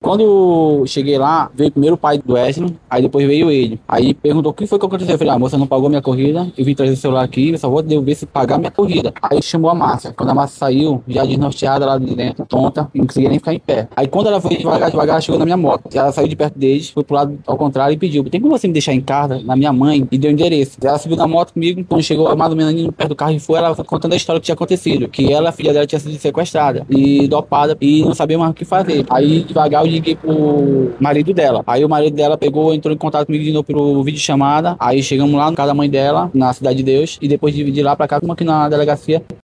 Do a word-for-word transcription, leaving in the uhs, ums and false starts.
Quando cheguei lá, veio primeiro o pai do Wesley, aí depois veio ele. Aí perguntou o que foi que aconteceu. Eu falei, ah, moça não pagou minha corrida, eu vim trazer o celular aqui, eu só vou devolver se pagar minha corrida. Aí chamou a Márcia. Quando a Márcia saiu, já desnorteada lá de dentro, tonta, e não conseguia nem ficar em pé. Aí quando ela foi devagar, devagar, ela chegou na minha moto. Ela saiu de perto deles, foi pro lado ao contrário e pediu, tem como você me deixar em casa, na minha mãe, e deu o endereço. Ela subiu na moto comigo, quando chegou mais ou menos ali perto do carro e foi, ela foi contando a história que tinha acontecido, que ela, a filha dela, tinha sido sequestrada e dopada e não sabia mais o que fazer. Aí devagar eu liguei pro marido dela. Aí o marido dela pegou, entrou em contato comigo de novo pelo vídeo chamada. Aí chegamos lá no casa da mãe dela, na Cidade de Deus, e depois de, de lá pra cá, como aqui na delegacia,